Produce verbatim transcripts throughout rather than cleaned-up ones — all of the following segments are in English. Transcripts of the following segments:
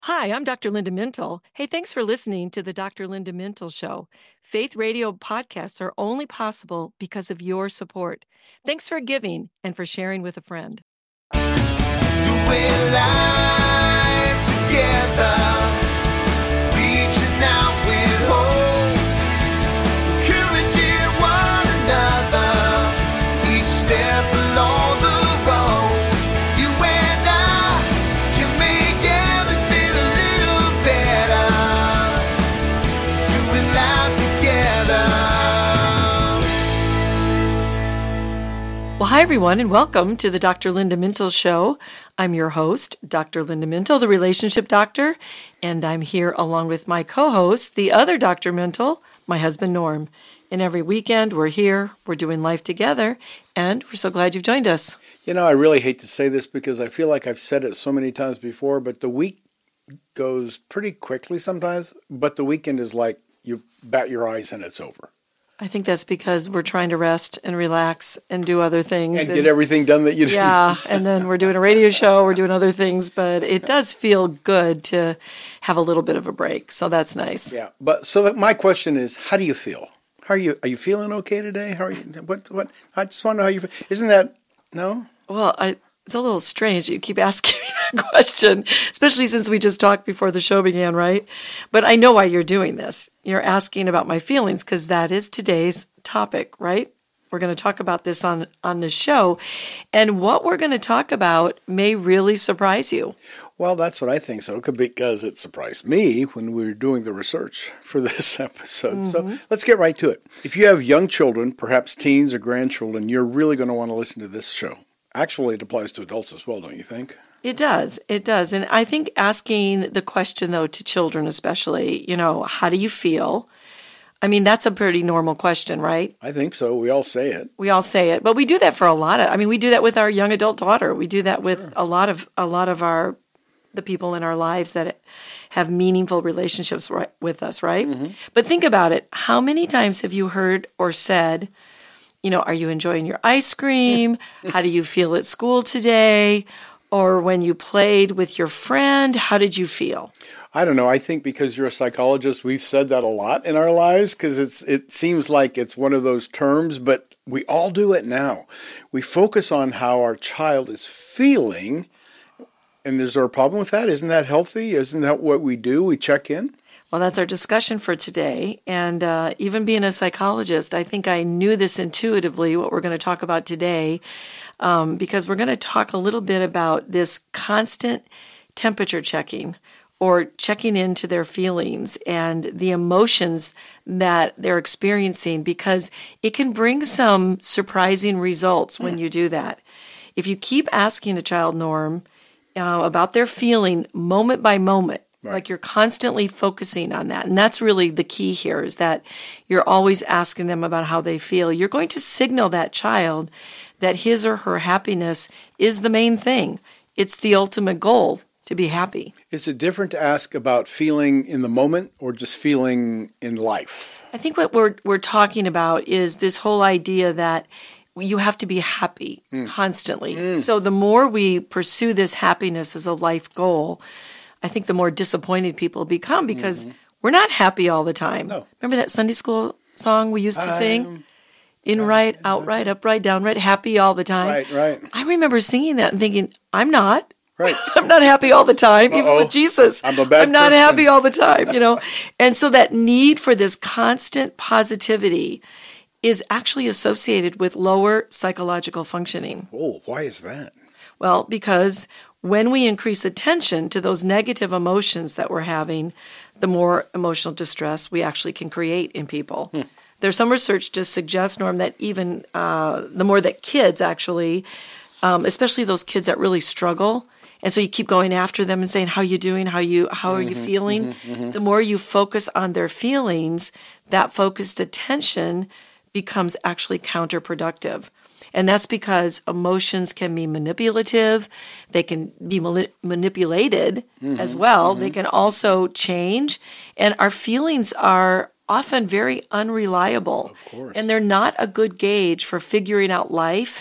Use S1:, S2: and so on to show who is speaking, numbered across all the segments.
S1: Hi, I'm Doctor Linda Mintle. Hey, thanks for listening to the Doctor Linda Mintle Show. Faith radio podcasts are only possible because of your support. Thanks for giving and for sharing with a friend.
S2: Doing life together, reaching out with hope, encouraging one another, each step along the road. You and I can make everything a little better, doing life together.
S1: Well, hi, everyone, and welcome to the Doctor Linda Mintle Show. I'm your host, Doctor Linda Mintle, the relationship doctor, and I'm here along with my co-host, the other Doctor Mintle, my husband, Norm. And every weekend, we're here, we're doing life together, and we're so glad you've joined us.
S3: You know, I really hate to say this because I feel like I've said it so many times before, but the week goes pretty quickly sometimes, but the weekend is like you bat your eyes and it's over.
S1: I think that's because we're trying to rest and relax and do other things.
S3: And, and get everything done that you do.
S1: Yeah, and then we're doing a radio show, we're doing other things, but it does feel good to have a little bit of a break, so that's nice.
S3: Yeah, but so that my question is, how do you feel? How are you? Are you feeling okay today? How are you? What? What? I just want to know how you feel. Isn't that no?
S1: Well, I, it's a little strange that you keep asking me that question, especially since we just talked before the show began, right? But I know why you're doing this. You're asking about my feelings because that is today's topic, right? We're going to talk about this on, on the show. And what we're going to talk about may really surprise you.
S3: Well, that's what I think so, because it surprised me when we were doing the research for this episode. Mm-hmm. So let's get right to it. If you have young children, perhaps teens or grandchildren, you're really going to want to listen to this show. Actually, it applies to adults as well, don't you think?
S1: It does. It does. And I think asking the question, though, to children especially, you know, how do you feel? I mean, that's a pretty normal question, right?
S3: I think so. We all say it.
S1: We all say it. But we do that for a lot of, I mean, we do that with our young adult daughter. We do that with
S3: Sure.
S1: a lot of, a lot of our, the people in our lives that have meaningful relationships right, with us, right? Mm-hmm. But think about it. How many times have you heard or said, you know, are you enjoying your ice cream? How do you feel at school today? Or when you played with your friend, how did you feel?
S3: I don't know. I think because you're a psychologist, we've said that a lot in our lives because it's it seems like it's one of those terms, but we all do it now. We focus on how our child is feeling. And is there a problem with that? Isn't that healthy? Isn't that what we do? We check in?
S1: Well, that's our discussion for today. And uh, even being a psychologist, I think I knew this intuitively, what we're going to talk about today, um, because we're going to talk a little bit about this constant temperature checking or checking into their feelings and the emotions that they're experiencing, because it can bring some surprising results when you do that. If you keep asking a child, Norm, uh, about their feeling moment by moment, right. Like you're constantly focusing on that. And that's really the key here, is that you're always asking them about how they feel. You're going to signal that child that his or her happiness is the main thing. It's the ultimate goal, to be happy.
S3: Is it different to ask about feeling in the moment or just feeling in life?
S1: I think what we're we're talking about is this whole idea that you have to be happy mm. constantly. Mm. So the more we pursue this happiness as a life goal, I think the more disappointed people become because mm-hmm. we're not happy all the time.
S3: No.
S1: Remember that Sunday school song we used to I'm, sing? In right, outright, upright, downright, happy all the time.
S3: Right, right.
S1: I remember singing that and thinking, I'm not.
S3: Right.
S1: I'm not happy all the time,
S3: Uh-oh.
S1: even with Jesus.
S3: I'm a bad
S1: I'm not
S3: Christian.
S1: happy all the time, you know. And so that need for this constant positivity is actually associated with lower psychological functioning.
S3: Oh, why is that?
S1: Well, because when we increase attention to those negative emotions that we're having, the more emotional distress we actually can create in people. Hmm. There's some research to suggest, Norm, that even uh, the more that kids actually, um, especially those kids that really struggle, and so you keep going after them and saying, how you doing? How you how are you
S3: mm-hmm,
S1: feeling?
S3: Mm-hmm, mm-hmm.
S1: The more you focus on their feelings, that focused attention becomes actually counterproductive. And that's because emotions can be manipulative. They can be mali- manipulated mm-hmm, as well. Mm-hmm. They can also change. And our feelings are often very unreliable.
S3: Of course.
S1: And they're not a good gauge for figuring out life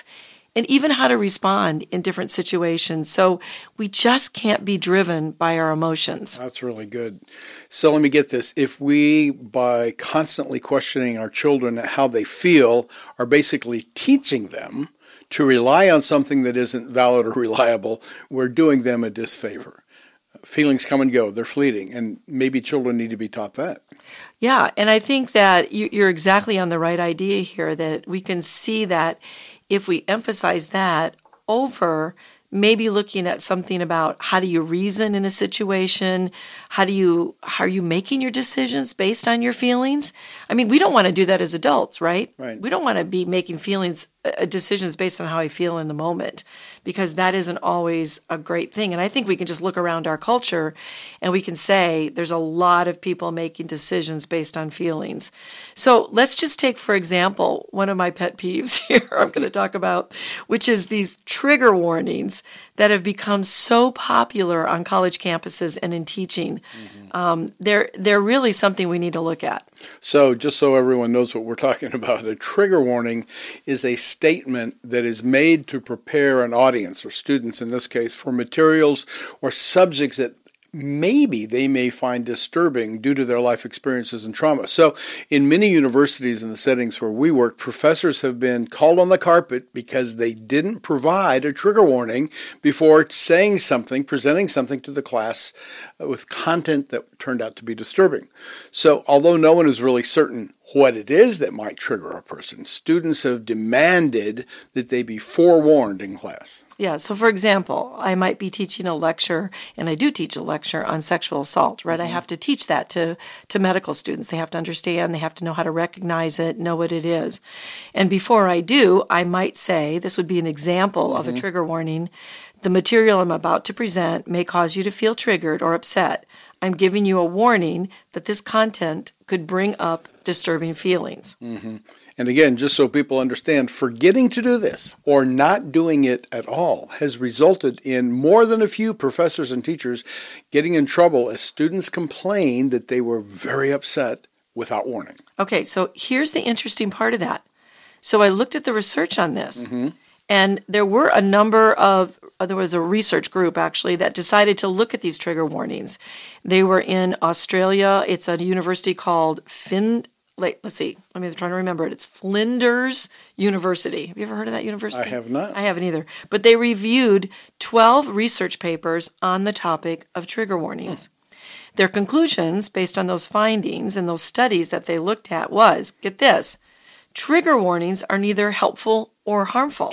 S1: and even how to respond in different situations. So we just can't be driven by our emotions.
S3: That's really good. So let me get this. If we, by constantly questioning our children how they feel, are basically teaching them to rely on something that isn't valid or reliable, we're doing them a disfavor. Feelings come and go. They're fleeting. And maybe children need to be taught that.
S1: Yeah, and I think that you're exactly on the right idea here, that we can see that if we emphasize that over maybe looking at something about how do you reason in a situation, how do you, how are you making your decisions based on your feelings? I mean, we don't want to do that as adults, right?
S3: Right.
S1: We don't want to be making feelings, uh, decisions based on how I feel in the moment, because that isn't always a great thing. And I think we can just look around our culture and we can say there's a lot of people making decisions based on feelings. So let's just take, for example, one of my pet peeves here I'm going to talk about, which is these trigger warnings that have become so popular on college campuses and in teaching. Mm-hmm. Um, they're, they're really something we need to look at.
S3: So just so everyone knows what we're talking about, a trigger warning is a statement that is made to prepare an audience, or students in this case, for materials or subjects that maybe they may find disturbing due to their life experiences and trauma. So in many universities in the settings where we work, professors have been called on the carpet because they didn't provide a trigger warning before saying something, presenting something to the class with content that turned out to be disturbing. So although no one is really certain what it is that might trigger a person, students have demanded that they be forewarned in class.
S1: Yeah, so for example, I might be teaching a lecture, and I do teach a lecture on sexual assault, right? Mm-hmm. I have to teach that to, to medical students. They have to understand, they have to know how to recognize it, know what it is. And before I do, I might say, this would be an example mm-hmm. of a trigger warning, the material I'm about to present may cause you to feel triggered or upset. I'm giving you a warning that this content could bring up disturbing feelings.
S3: Mm-hmm. And again, just so people understand, forgetting to do this or not doing it at all has resulted in more than a few professors and teachers getting in trouble as students complained that they were very upset without warning.
S1: Okay, so here's the interesting part of that. So I looked at the research on this, mm-hmm. and there were a number of there was a research group, actually, that decided to look at these trigger warnings. They were in Australia. It's a university called Fin... Let's see. Let me try to remember it. It's Flinders University. Have you ever heard of that university?
S3: I have not.
S1: I haven't either. But they reviewed twelve research papers on the topic of trigger warnings. Hmm. Their conclusions, based on those findings and those studies that they looked at, was, get this, trigger warnings are neither helpful or harmful.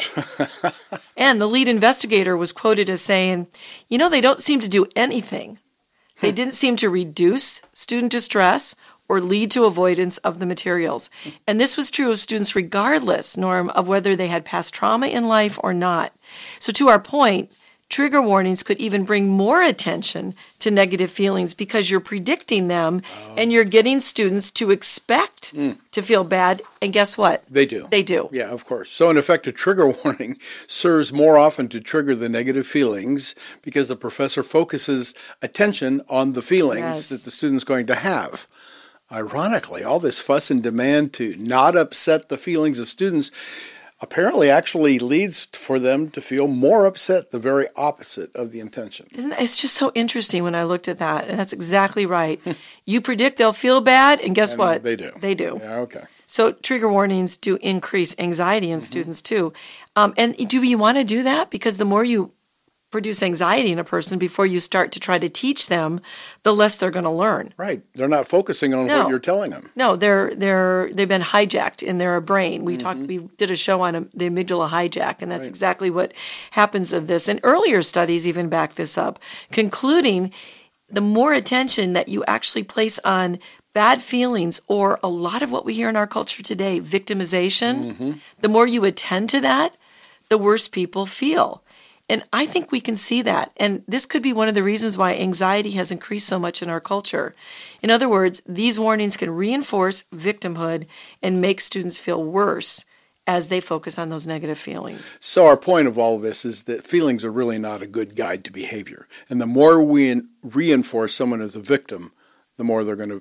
S1: And the lead investigator was quoted as saying, you know, they don't seem to do anything. They didn't seem to reduce student distress or lead to avoidance of the materials. And this was true of students regardless, Norm, of whether they had past trauma in life or not. So to our point, trigger warnings could even bring more attention to negative feelings because you're predicting them oh. and you're getting students to expect mm. to feel bad. And guess what?
S3: They do.
S1: They do.
S3: Yeah, of course. So in effect, a trigger warning serves more often to trigger the negative feelings because the professor focuses attention on the feelings yes. that the student's going to have. Ironically, all this fuss and demand to not upset the feelings of students apparently actually leads for them to feel more upset, the very opposite of the intention.
S1: Isn't it? It's just so interesting when I looked at that, and that's exactly right. You predict they'll feel bad, and guess
S3: and
S1: what?
S3: They do.
S1: They do.
S3: Yeah, okay.
S1: So trigger warnings do increase anxiety in mm-hmm. students too. Um, and do you want to do that? Because the more you produce anxiety in a person before you start to try to teach them, the less they're going to learn.
S3: Right. They're not focusing on
S1: no.
S3: what you're telling them.
S1: No, they're they're they've been hijacked in their brain. We mm-hmm. talked we did a show on a, the amygdala hijack, and that's right. exactly what happens of this. And earlier studies even back this up, concluding the more attention that you actually place on bad feelings, or a lot of what we hear in our culture today, victimization, mm-hmm. the more you attend to that, the worse people feel. And I think we can see that. And this could be one of the reasons why anxiety has increased so much in our culture. In other words, these warnings can reinforce victimhood and make students feel worse as they focus on those negative feelings.
S3: So our point of all of this is that feelings are really not a good guide to behavior. And the more we reinforce someone as a victim, the more they're going to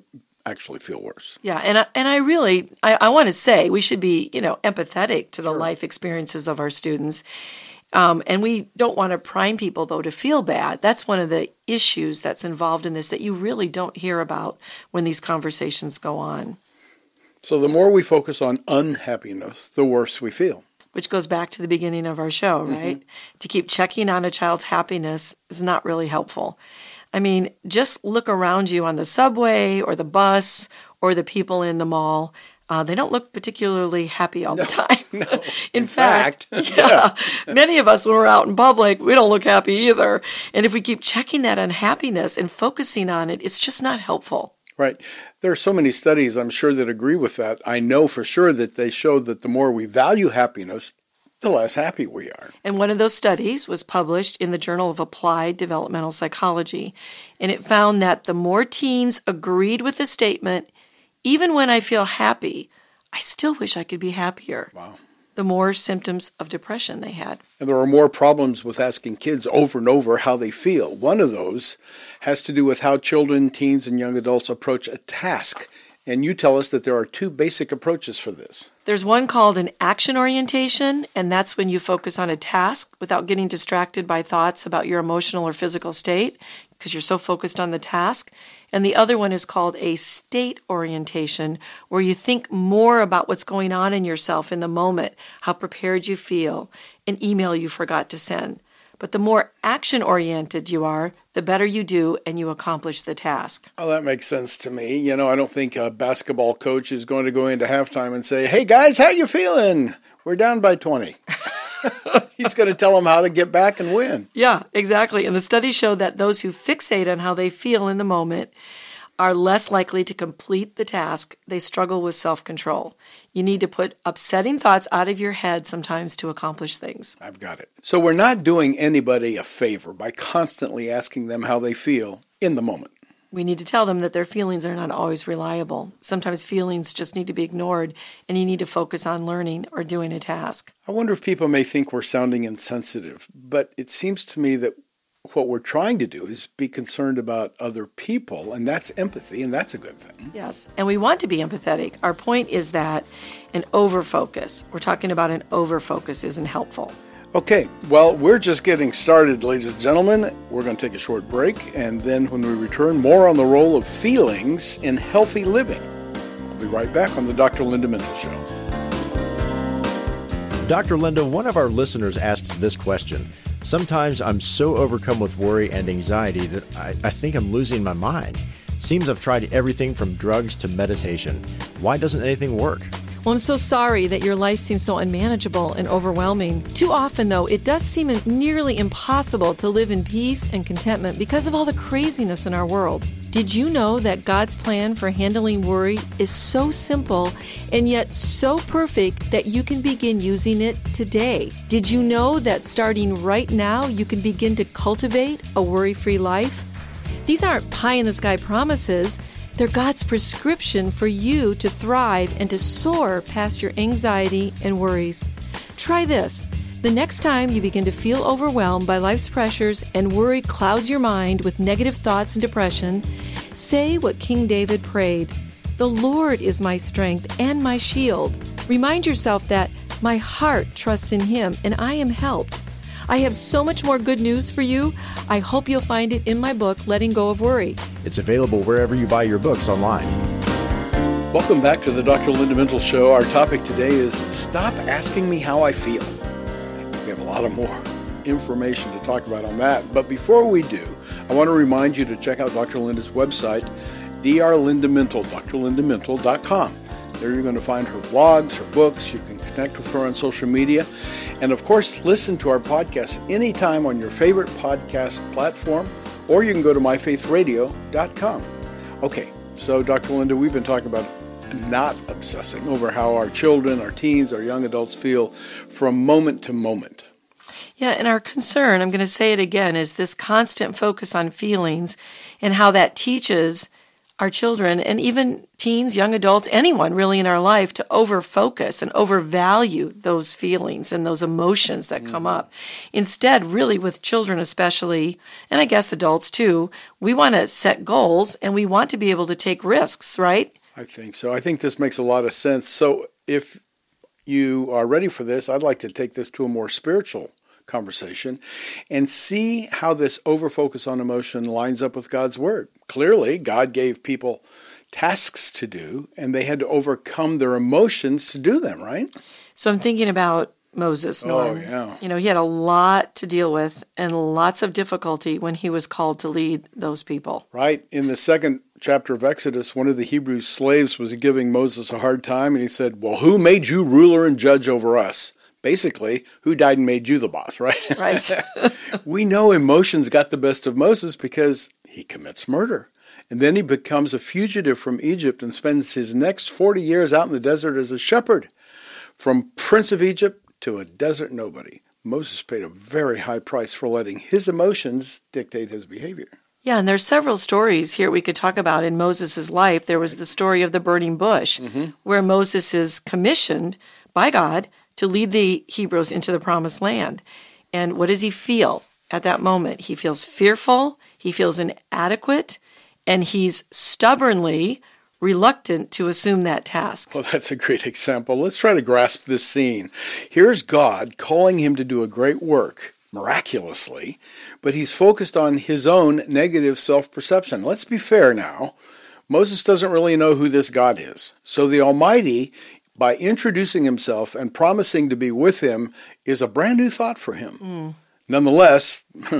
S3: actually feel worse.
S1: Yeah, and I, and I really, I, I want to say we should be, you know, empathetic to the
S3: Sure.
S1: life experiences of our students. Um, and we don't want to prime people, though, to feel bad. That's one of the issues that's involved in this that you really don't hear about when these conversations go on.
S3: So the more we focus on unhappiness, the worse we feel.
S1: Which goes back to the beginning of our show, right? Mm-hmm. To keep checking on a child's happiness is not really helpful. I mean, just look around you on the subway or the bus or the people in the mall. Uh, they don't look particularly happy all
S3: no,
S1: the time.
S3: No.
S1: in,
S3: in
S1: fact,
S3: fact
S1: yeah, many of us, when we're out in public, we don't look happy either. And if we keep checking that unhappiness and focusing on it, it's just not helpful.
S3: Right. There are so many studies, I'm sure, that agree with that. I know for sure that they show that the more we value happiness, the less happy we are.
S1: And one of those studies was published in the Journal of Applied Developmental Psychology. And it found that the more teens agreed with the statement, even when I feel happy, I still wish I could be happier.
S3: Wow.
S1: The more symptoms of depression they had.
S3: And there are more problems with asking kids over and over how they feel. One of those has to do with how children, teens, and young adults approach a task. And you tell us that there are two basic approaches for this.
S1: There's one called an action orientation, and that's when you focus on a task without getting distracted by thoughts about your emotional or physical state because you're so focused on the task. And the other one is called a state orientation, where you think more about what's going on in yourself in the moment, how prepared you feel, an email you forgot to send. But the more action-oriented you are, the better you do and you accomplish the task.
S3: Oh, that makes sense to me. You know, I don't think a basketball coach is going to go into halftime and say, hey, guys, how you feeling? We're down by twenty. He's going to tell them how to get back and win.
S1: Yeah, exactly. And the studies show that those who fixate on how they feel in the moment are less likely to complete the task. They struggle with self-control. You need to put upsetting thoughts out of your head sometimes to accomplish things.
S3: I've got it. So we're not doing anybody a favor by constantly asking them how they feel in the moment.
S1: We need to tell them that their feelings are not always reliable. Sometimes feelings just need to be ignored, and you need to focus on learning or doing a task.
S3: I wonder if people may think we're sounding insensitive, but it seems to me that what we're trying to do is be concerned about other people, and that's empathy, and that's a good thing.
S1: Yes, and we want to be empathetic. Our point is that an overfocus, we're talking about an overfocus, isn't helpful.
S3: Okay, well, we're just getting started, ladies and gentlemen. We're going to take a short break, and then when we return, more on the role of feelings in healthy living. I'll be right back on the Doctor Linda Mintle Show.
S4: Doctor Linda, one of our listeners asked this question. Sometimes I'm so overcome with worry and anxiety that I, I think I'm losing my mind. Seems I've tried everything from drugs to meditation. Why doesn't anything work?
S1: Well, I'm so sorry that your life seems so unmanageable and overwhelming. Too often, though, it does seem nearly impossible to live in peace and contentment because of all the craziness in our world. Did you know that God's plan for handling worry is so simple and yet so perfect that you can begin using it today? Did you know that starting right now, you can begin to cultivate a worry-free life? These aren't pie-in-the-sky promises. They're God's prescription for you to thrive and to soar past your anxiety and worries. Try this. The next time you begin to feel overwhelmed by life's pressures and worry clouds your mind with negative thoughts and depression, say what King David prayed. The Lord is my strength and my shield. Remind yourself that my heart trusts in Him and I am helped. I have so much more good news for you. I hope you'll find it in my book, Letting Go of Worry.
S4: It's available wherever you buy your books online.
S3: Welcome back to the Doctor Linda Mintle Show. Our topic today is Stop Asking Me How I Feel. We have a lot of more information to talk about on that. But before we do, I want to remind you to check out Doctor Linda's website, Doctor Linda Mintle, D R linda mintle dot com. There you're going to find her blogs, her books. You can connect with her on social media. And of course, listen to our podcast anytime on your favorite podcast platform, or you can go to my faith radio dot com. Okay, so Doctor Linda, we've been talking about not obsessing over how our children, our teens, our young adults feel from moment to moment.
S1: Yeah, and our concern, I'm going to say it again, is this constant focus on feelings and how that teaches our children and even teens, young adults, anyone really in our life to overfocus and overvalue those feelings and those emotions that mm. come up. Instead, really with children especially, and I guess adults too, we want to set goals and we want to be able to take risks, right?
S3: I think so. I think this makes a lot of sense. So if you are ready for this, I'd like to take this to a more spiritual conversation and see how this overfocus on emotion lines up with God's word. Clearly, God gave people tasks to do, and they had to overcome their emotions to do them, right?
S1: So I'm thinking about Moses, Norm.
S3: Oh, yeah.
S1: You know, he had a lot to deal with and lots of difficulty when he was called to lead those people.
S3: Right. In the second chapter of Exodus, one of the Hebrew slaves was giving Moses a hard time, and he said, well, who made you ruler and judge over us? Basically, who died and made you the boss, right?
S1: Right.
S3: We know emotions got the best of Moses because he commits murder. And then he becomes a fugitive from Egypt and spends his next forty years out in the desert as a shepherd. From Prince of Egypt to a desert nobody, Moses paid a very high price for letting his emotions dictate his behavior.
S1: Yeah, and there's several stories here we could talk about in Moses' life. There was the story of the burning bush, mm-hmm. where Moses is commissioned by God to lead the Hebrews into the promised land. And what does he feel at that moment? He feels fearful, he feels inadequate, and he's stubbornly reluctant to assume that task.
S3: Well, that's a great example. Let's try to grasp this scene. Here's God calling him to do a great work, miraculously, but he's focused on his own negative self-perception. Let's be fair now. Moses doesn't really know who this God is. So the Almighty, by introducing himself and promising to be with him, is a brand new thought for him. Mm. Nonetheless,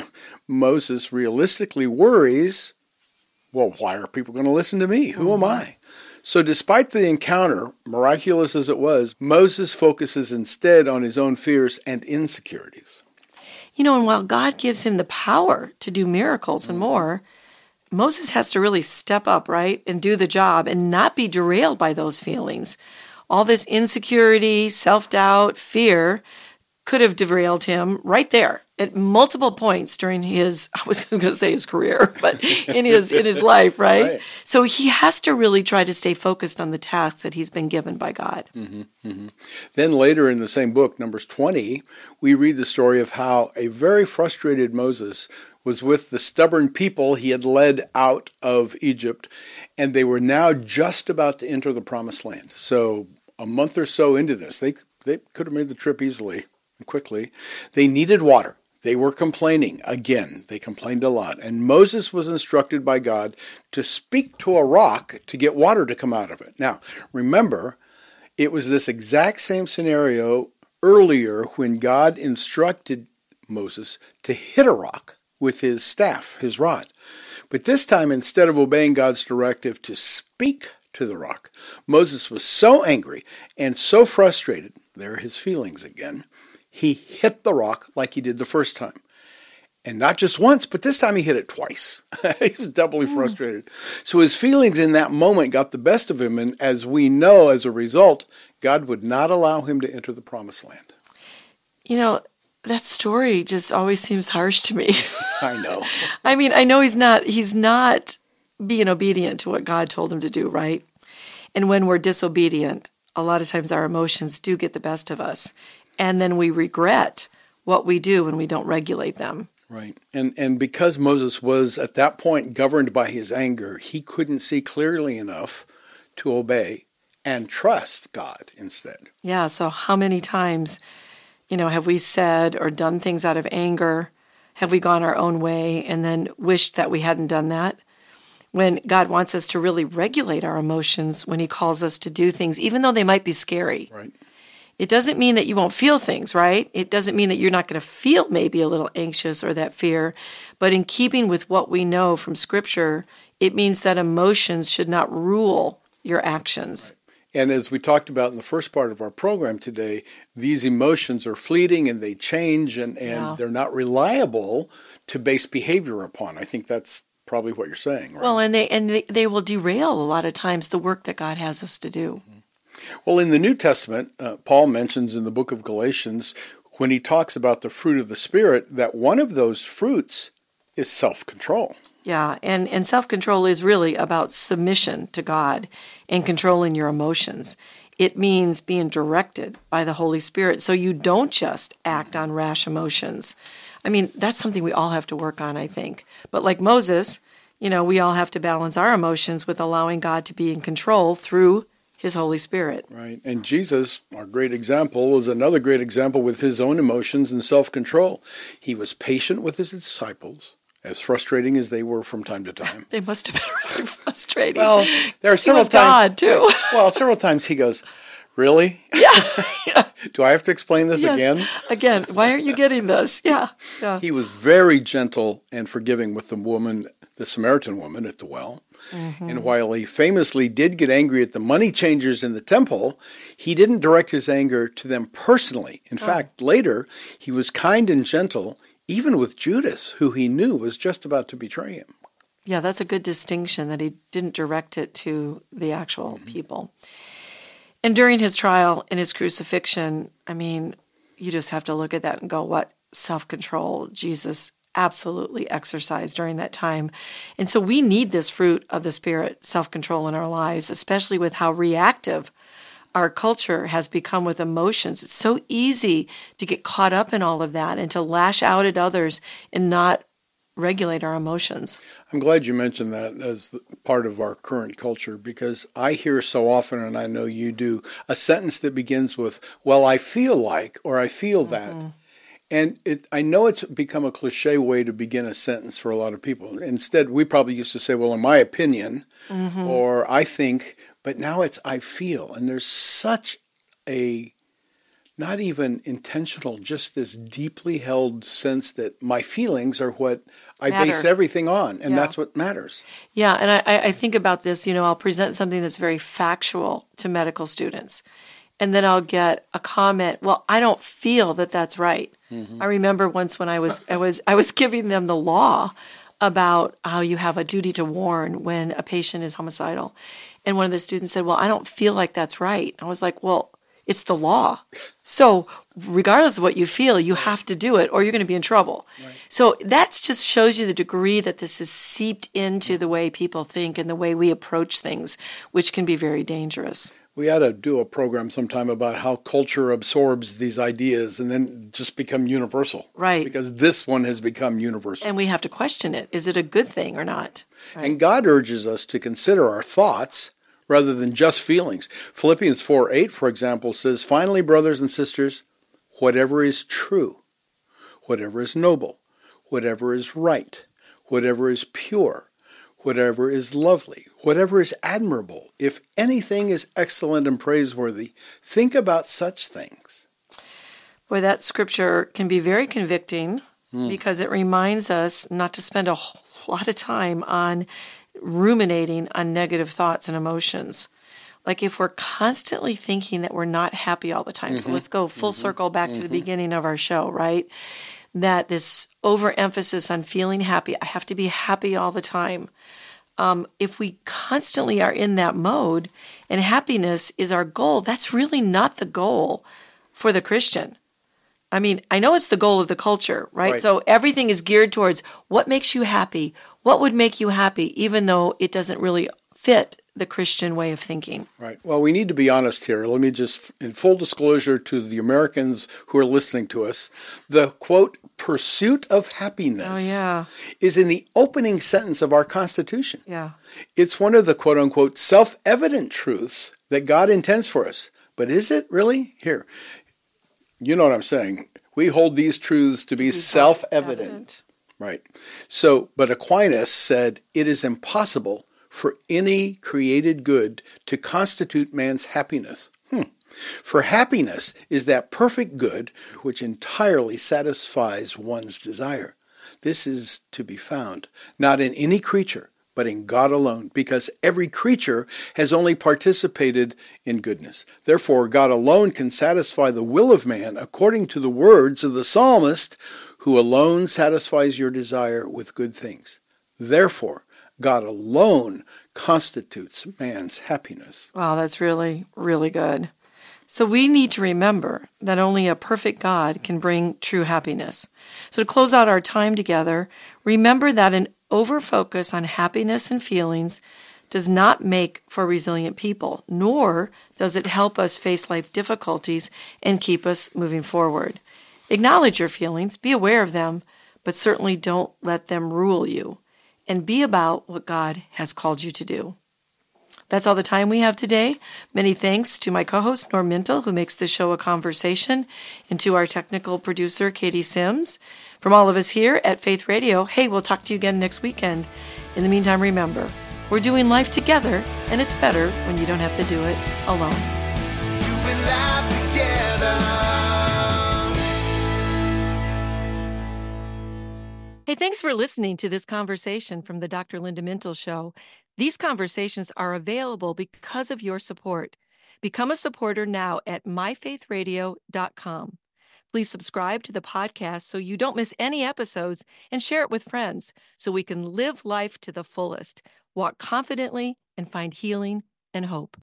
S3: Moses realistically worries, well, why are people going to listen to me? Who mm-hmm. am I? So despite the encounter, miraculous as it was, Moses focuses instead on his own fears and insecurities.
S1: You know, and while God gives him the power to do miracles mm-hmm. and more, Moses has to really step up, right, and do the job and not be derailed by those feelings. All this insecurity, self-doubt, fear could have derailed him right there at multiple points during his, I was going to say his career, but in his in his life, right? right? So he has to really try to stay focused on the task that he's been given by God.
S3: Mm-hmm, mm-hmm. Then later in the same book, Numbers twenty, we read the story of how a very frustrated Moses was with the stubborn people he had led out of Egypt, and they were now just about to enter the promised land. So a month or so into this, they they could have made the trip easily and quickly. They needed water. They were complaining. Again, they complained a lot. And Moses was instructed by God to speak to a rock to get water to come out of it. Now, remember, it was this exact same scenario earlier when God instructed Moses to hit a rock with his staff, his rod. But this time, instead of obeying God's directive to speak to the rock, Moses was so angry and so frustrated, there are his feelings again, he hit the rock like he did the first time. And not just once, but this time he hit it twice. He was doubly frustrated. So his feelings in that moment got the best of him, and as we know, as a result, God would not allow him to enter the promised land.
S1: You know, that story just always seems harsh to me.
S3: I know.
S1: I mean, I know he's not he's not being obedient to what God told him to do, right? And when we're disobedient, a lot of times our emotions do get the best of us. And then we regret what we do when we don't regulate them.
S3: Right. And and because Moses was at that point governed by his anger, he couldn't see clearly enough to obey and trust God instead.
S1: Yeah, so how many times, you know, have we said or done things out of anger? Have we gone our own way and then wished that we hadn't done that? When God wants us to really regulate our emotions when he calls us to do things, even though they might be scary.
S3: Right.
S1: It doesn't mean that you won't feel things, right? It doesn't mean that you're not going to feel maybe a little anxious or that fear. But in keeping with what we know from Scripture, it means that emotions should not rule your actions.
S3: Right. And as we talked about in the first part of our program today, these emotions are fleeting and they change and, and yeah. they're not reliable to base behavior upon. I think that's probably what you're saying, right?
S1: Well, and they and they, they will derail a lot of times the work that God has us to do. Mm-hmm.
S3: Well, in the New Testament, uh, Paul mentions in the book of Galatians, when he talks about the fruit of the Spirit, that one of those fruits is self-control.
S1: Yeah, and, and self-control is really about submission to God and controlling your emotions. It means being directed by the Holy Spirit so you don't just act on rash emotions. I mean, that's something we all have to work on, I think. But like Moses, you know, we all have to balance our emotions with allowing God to be in control through His Holy Spirit.
S3: Right. And Jesus, our great example, is another great example with His own emotions and self-control. He was patient with His disciples, as frustrating as they were from time to time.
S1: They must have been really frustrating.
S3: Well, there are several
S1: he was
S3: times.
S1: God, too.
S3: Well, several times He goes, really?
S1: Yeah. yeah.
S3: Do I have to explain this
S1: yes.
S3: again?
S1: Again, why aren't you getting this? Yeah. yeah.
S3: He was very gentle and forgiving with the woman, the Samaritan woman at the well. Mm-hmm. And while he famously did get angry at the money changers in the temple, he didn't direct his anger to them personally. In oh. fact, later, he was kind and gentle, even with Judas, who he knew was just about to betray him.
S1: Yeah, that's a good distinction, that he didn't direct it to the actual mm-hmm. people. And during his trial and his crucifixion, I mean, you just have to look at that and go, what self-control Jesus absolutely exercised during that time. And so we need this fruit of the Spirit, self-control in our lives, especially with how reactive our culture has become with emotions. It's so easy to get caught up in all of that and to lash out at others and not regulate our emotions.
S3: I'm glad you mentioned that as part of our current culture, because I hear so often, and I know you do, a sentence that begins with, well, I feel like, or I feel that. Mm-hmm. And it, I know it's become a cliche way to begin a sentence for a lot of people. Instead, we probably used to say, well, in my opinion, mm-hmm. or I think, but now it's I feel. And there's such a, not even intentional, just this deeply held sense that my feelings are what I
S1: Matter.
S3: base everything on, and
S1: yeah.
S3: that's what matters.
S1: Yeah, and I, I think about this, you know, I'll present something that's very factual to medical students. And then I'll get a comment, well, I don't feel that that's right. Mm-hmm. I remember once when I was I was I was giving them the law about how you have a duty to warn when a patient is homicidal. And one of the students said, well, I don't feel like that's right. I was like, well, it's the law. So regardless of what you feel, you have to do it or you're going to be in trouble. Right. So that just shows you the degree that this is seeped into the way people think and the way we approach things, which can be very dangerous.
S3: We ought to do a program sometime about how culture absorbs these ideas and then just become universal.
S1: Right.
S3: Because this one has become universal.
S1: And we have to question it. Is it a good thing or not? Right.
S3: And God urges us to consider our thoughts rather than just feelings. Philippians four eight, for example, says, finally, brothers and sisters, whatever is true, whatever is noble, whatever is right, whatever is pure, whatever is lovely, whatever is admirable, if anything is excellent and praiseworthy, think about such things.
S1: Boy, that scripture can be very convicting mm. because it reminds us not to spend a whole lot of time on ruminating on negative thoughts and emotions. Like if we're constantly thinking that we're not happy all the time. Mm-hmm. So let's go full mm-hmm. circle back mm-hmm. to the beginning of our show, right? That this overemphasis on feeling happy, I have to be happy all the time. Um, if we constantly are in that mode and happiness is our goal, that's really not the goal for the Christian. I mean, I know it's the goal of the culture, right? right? So everything is geared towards what makes you happy, what would make you happy, even though it doesn't really fit the Christian way of thinking.
S3: Right. Well, we need to be honest here. Let me just, in full disclosure to the Americans who are listening to us, the, quote, pursuit of happiness
S1: oh, yeah.
S3: is in the opening sentence of our Constitution.
S1: Yeah.
S3: It's one of the, quote, unquote, self-evident truths that God intends for us. But is it really? Here, you know what I'm saying. We hold these truths to, to be, be self-evident. Evident. Right. So, but Aquinas said it is impossible for any created good to constitute man's happiness. Hmm. For happiness is that perfect good which entirely satisfies one's desire. This is to be found not in any creature, but in God alone, because every creature has only participated in goodness. Therefore, God alone can satisfy the will of man according to the words of the psalmist, who alone satisfies your desire with good things. Therefore, God alone constitutes man's happiness.
S1: Wow, that's really, really good. So we need to remember that only a perfect God can bring true happiness. So to close out our time together, remember that an overfocus on happiness and feelings does not make for resilient people, nor does it help us face life difficulties and keep us moving forward. Acknowledge your feelings, be aware of them, but certainly don't let them rule you, and be about what God has called you to do. That's all the time we have today. Many thanks to my co-host, Norm Mintel, who makes this show a conversation, and to our technical producer, Katie Sims. From all of us here at Faith Radio, hey, we'll talk to you again next weekend. In the meantime, remember, we're doing life together, and it's better when you don't have to do it alone.
S2: Doing life together.
S1: Hey, thanks for listening to this conversation from the Doctor Linda Mintel Show. These conversations are available because of your support. Become a supporter now at my faith radio dot com. Please subscribe to the podcast so you don't miss any episodes, and share it with friends so we can live life to the fullest, walk confidently, and find healing and hope.